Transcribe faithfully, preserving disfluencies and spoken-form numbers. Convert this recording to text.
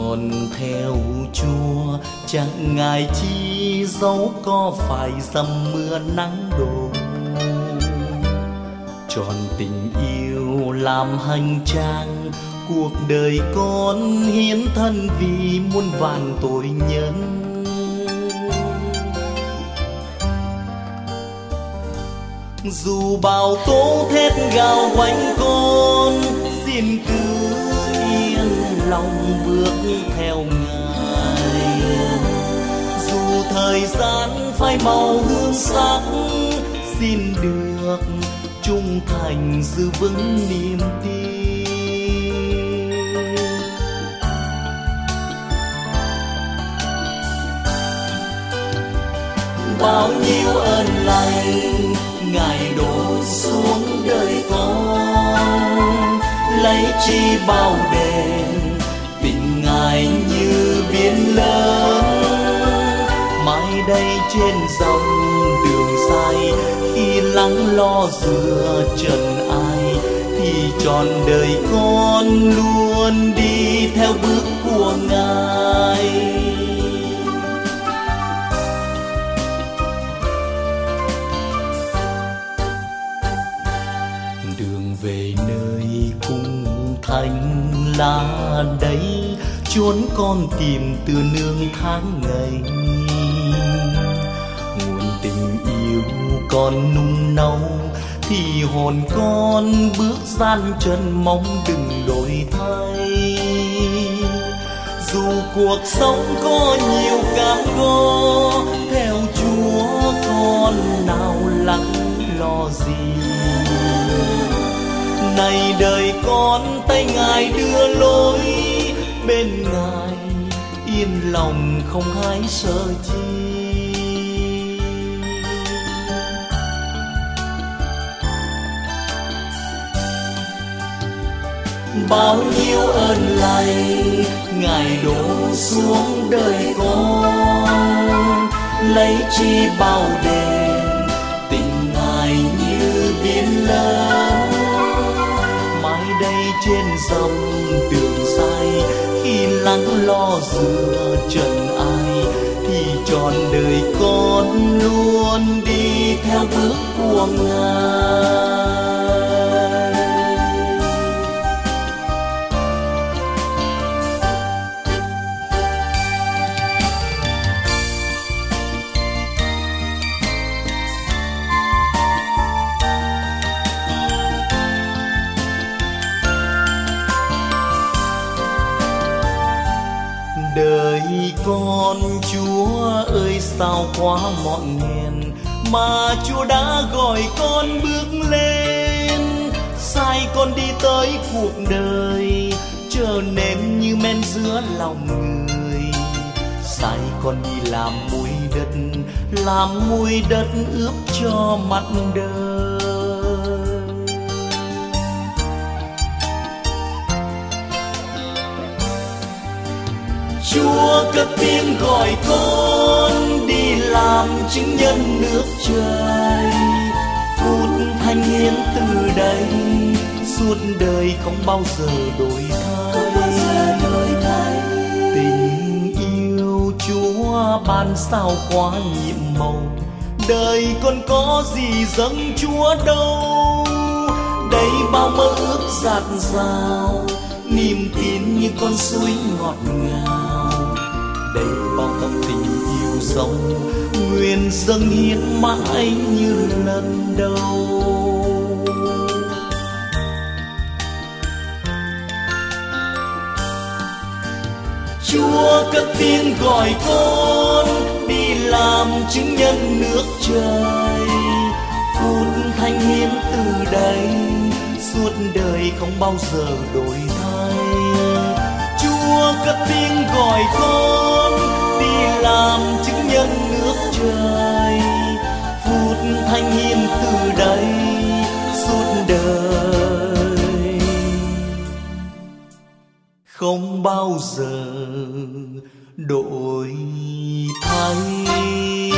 tròn theo Chúa, chẳng ngại chi dẫu có phải dầm mưa nắng đổ. Tròn tình yêu làm hành trang, cuộc đời con hiến thân vì muôn vàn tội nhân. Dù bao tố thét gào quanh con, xin cứ yên lòng bước theo Ngài. Dù thời gian phai màu hương sắc, xin được trung thành giữ vững niềm tin. Bao nhiêu ơn lành Ngài đổ xuống đời con, lấy chi bao đền tình Ngài như biển lớn. Mãi đây trên dòng đường dài, khi lắng lo giữa trần ai, thì trọn đời con luôn đi theo bước của Ngài. Đường về nơi cung thánh là đây, chốn con tìm từ nương tháng ngày. Nguồn tình yêu con nung nấu, thì hồn con bước gian chân mong đừng đổi thay. Dù cuộc sống có nhiều cam go, theo Chúa con nào lắng lo gì. Này đời con tay Ngài đưa lối, bên Ngài yên lòng không hái sợ chi. Bao nhiêu ơn lành Ngài đổ xuống đời con, lấy chi bao đền tình Ngài như biển lớn. Mãi đây trên dòng đường dài, khi lắng lo giữa trần ai, thì trọn đời con luôn đi theo bước của Ngài. Đời con Chúa ơi sao quá mọn nghèn, mà Chúa đã gọi con bước lên. Sai con đi tới cuộc đời, trở nên như men giữa lòng người. Sai con đi làm muối đất, làm muối đất ướp cho mặt đời. Chúa cất tiếng gọi con đi làm chứng nhân nước trời. Phút thanh hiến từ đây, suốt đời không bao giờ đổi thay. Tình yêu Chúa ban sao quá nhiệm màu, đời con có gì dâng Chúa đâu. Đây bao mơ ước dạt dào, niềm tin như con suối ngọt ngào. Đây bao tâm tình yêu dấu, nguyện dâng hiến mãi như lần đầu. Chúa cất tiếng gọi con đi làm chứng nhân nước trời. Phút thanh hiến từ đây, suốt đời không bao giờ đổi thay. Chúa cất tiếng gọi con đi làm chứng nhân nước trời. Phút thanh hiến từ đây, suốt đời không bao giờ đổi thay.